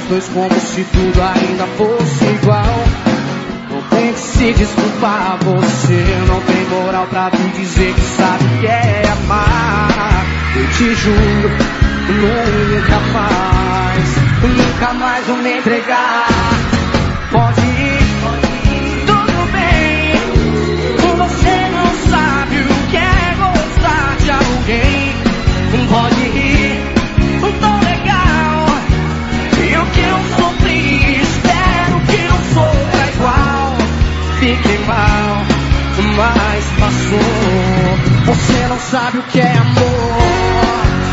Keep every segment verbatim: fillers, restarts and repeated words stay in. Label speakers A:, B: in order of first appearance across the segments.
A: dois como se tudo ainda fosse igual. Não tem que se desculpar, você não tem moral pra me dizer que sabe o que é amar. Eu te juro, nunca mais, nunca mais vou me entregar. Pode ir, tudo bem, você não sabe o que é gostar de alguém. Pode ir, tão legal, e o que eu sofri, espero que não sofra igual. Fiquei mal, mas passou, você não sabe o que é amor.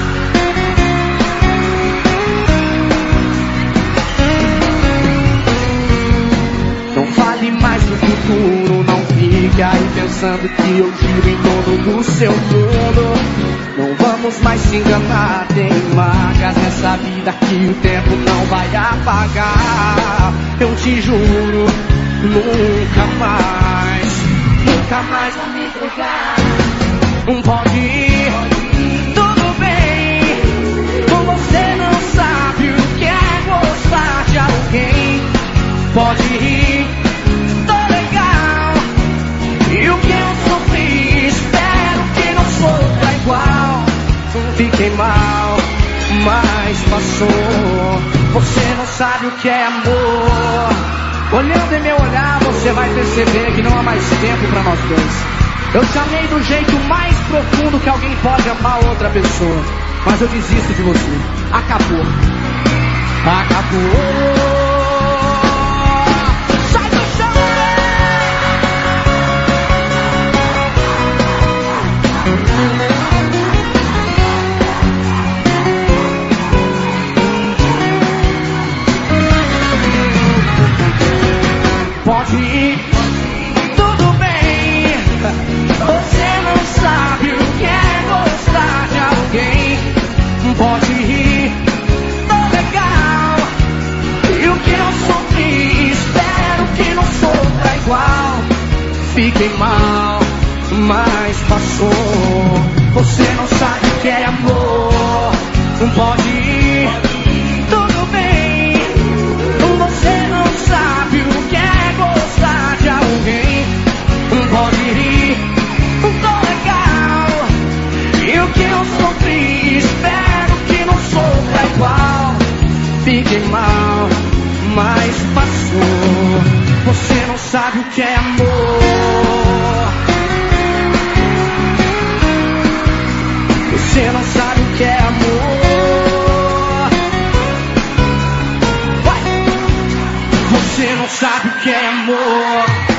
A: Não fale mais do futuro, não fique aí pensando que eu giro em torno do seu mundo. Não vamos mais se enganar, tem marcas nessa vida que o tempo não vai apagar. Eu te juro, nunca mais, nunca mais vou me entregar. Não pode ir, tudo bem, você não sabe o que é gostar de alguém. Pode ir, tô legal, e o que eu sofri, espero que não sofra igual. Fiquei mal, mas passou, você não sabe o que é amor. Olhando em meu olhar, você vai perceber que não há mais tempo pra nós dois. Eu te amei do jeito mais profundo que alguém pode amar outra pessoa, mas eu desisto de você. Acabou, acabou. Pode ir, tudo bem, você não sabe o que é gostar de alguém. Pode ir, tô legal, e o que eu sofri, espero que não sofra igual. Fiquei mal, mas passou, você não sabe o que é amor. Pode ir, tudo bem, você não sabe o que é gostar de alguém. Pode ir, tô legal, e o que eu sofri, espero que não sofra igual. Fiquei mal, mas passou, você não sabe o que é amor. Você não sabe o que é amor. Vai! Você não sabe o que é amor.